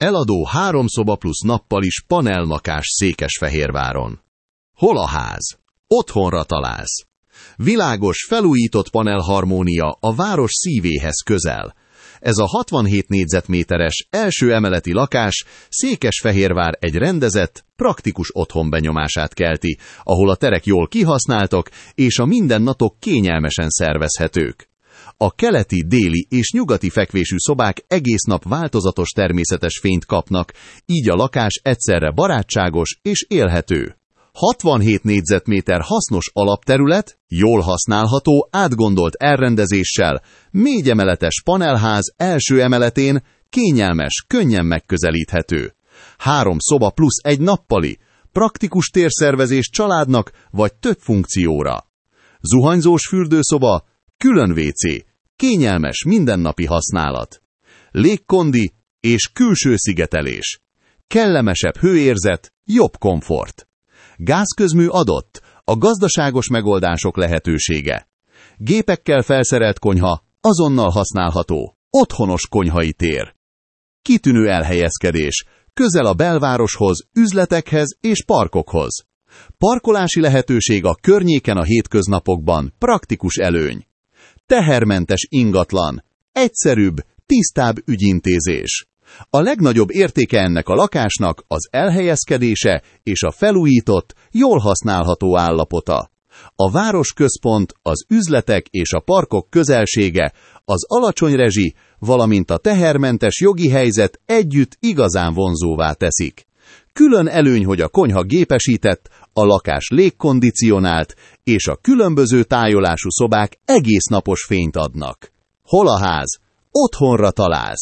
Eladó 3 szoba plusz nappali's panellakás Székesfehérváron. Hol a ház? Otthonra találsz. Világos, felújított panelharmónia a város szívéhez közel. Ez a 67 négyzetméteres első emeleti lakás Székesfehérvár egy rendezett, praktikus otthon benyomását kelti, ahol a terek jól kihasználtak és a mindennatok kényelmesen szervezhetők. A keleti, déli és nyugati fekvésű szobák egész nap változatos természetes fényt kapnak, így a lakás egyszerre barátságos és élhető. 67 négyzetméter hasznos alapterület, jól használható, átgondolt elrendezéssel, 4 emeletes panelház első emeletén, kényelmes, könnyen megközelíthető. 3 szoba plusz egy nappali, praktikus térszervezés családnak vagy több funkcióra. Zuhanyzós fürdőszoba, külön WC, kényelmes mindennapi használat. Légkondi és külső szigetelés. Kellemesebb hőérzet, jobb komfort. Gázközmű adott, a gazdaságos megoldások lehetősége. Gépekkel felszerelt konyha, azonnal használható, otthonos konyhai tér. Kitűnő elhelyezkedés, közel a belvároshoz, üzletekhez és parkokhoz. Parkolási lehetőség a környéken a hétköznapokban, praktikus előny. Tehermentes ingatlan, egyszerűbb, tisztább ügyintézés. A legnagyobb értéke ennek a lakásnak az elhelyezkedése és a felújított, jól használható állapota. A városközpont, az üzletek és a parkok közelsége, az alacsony rezsi, valamint a tehermentes jogi helyzet együtt igazán vonzóvá teszik. Külön előny, hogy a konyha gépesített, a lakás légkondicionált, és a különböző tájolású szobák egész napos fényt adnak. Hol a ház? Otthonra találsz.